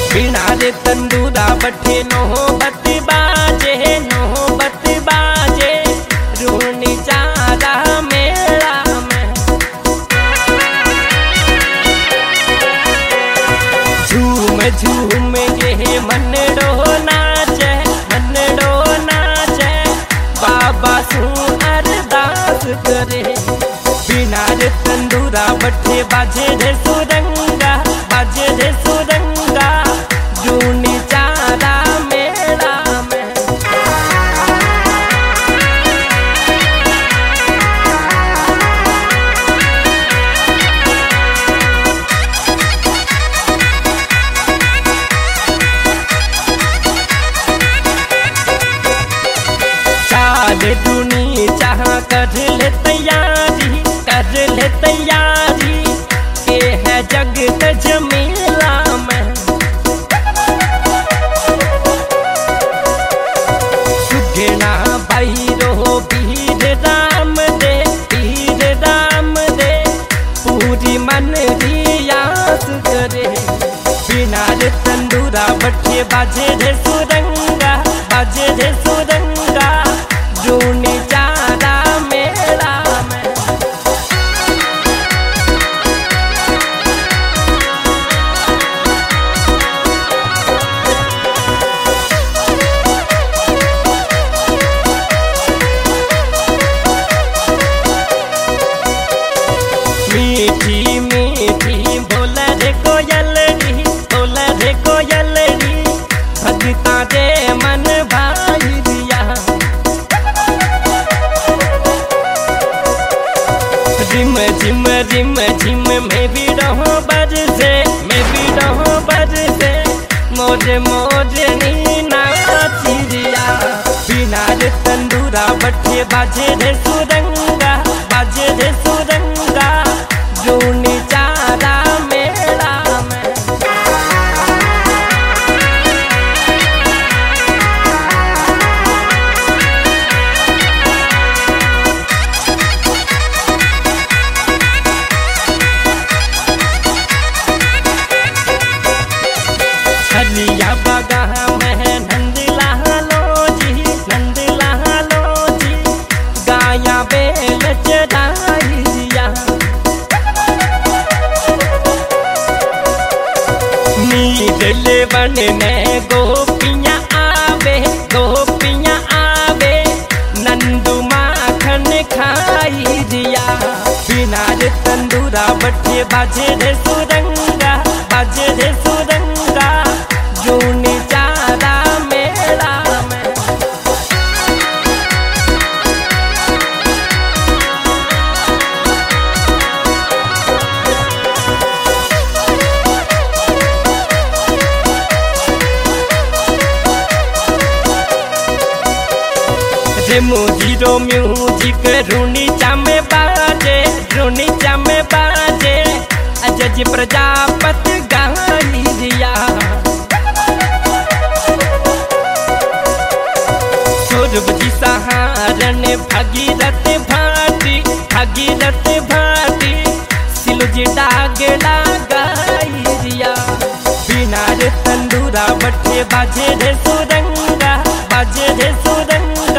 बिना रे तंदूरा बठे नौबत बाजे नौबत बाजे रूनी चारा मेला में। झूम झूम ये मनड़ो नाचे बाबा सू अरदास करे। बिना रे तंदूरा बठे बाजे रे सुरंगा बाजे रे सुरंगा जूनी चारा मेला में। चाल दूनी चाह कर ले तैयारी के है जगत जमेला में। सुगना भैरो वीर राम दे पूरी मन रियास करे। बिना रे तंदूरा बठे बाजे रे सुरंगा बाजे रे सुरंगा जूनी चारा मेला में। मीठी मीठी बोला रे कोयलरी भगता रे मन भाई दिया। रिम झिम मैं भी रहूं बरसे मोरे नीना चिड़िया। बिना रे तंदूरा बठे बाजे रे सुरंगा जूनी चारा मेला में। छलिया बगा में नंद लालो जी गाया बेल चढ़ाई दिया। नीले बन में गोपियाँ आवे नंदू माखन खाई दिया। बिना रे तंदूरा बठे बाजे रे सुरंगा जूनी चारा मेला में। रे मोजीरो म्यूजिक रूनी चामे बाजे अजय प्रजापति गाई दिया। सौरभ जी सहारन भागीरथ भाटी सिलुजी डागला गाई दिया। बिना रे तंदूरा बठे बाजे रे सुरंगा